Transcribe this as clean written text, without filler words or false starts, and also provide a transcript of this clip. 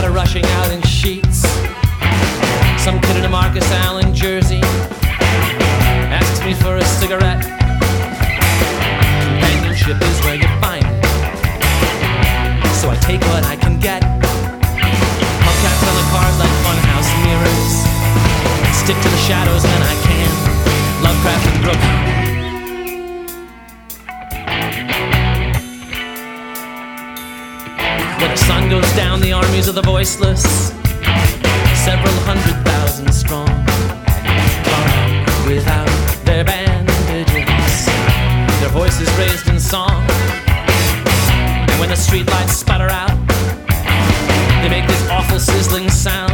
crowd are rushing out in sheets. Some kid in a Marcus Allen jersey asks me for a cigarette. Companionship is where you find it, so I take what I can get. Hubcaps on the cars like funhouse mirrors. Stick to the shadows when I can. Lovecraft and Brooklyn. Where the sun goes down, the armies of the voiceless, several 100,000 strong, without their bandages, their voices raised in song. And when the streetlights sputter out, they make this awful sizzling sound.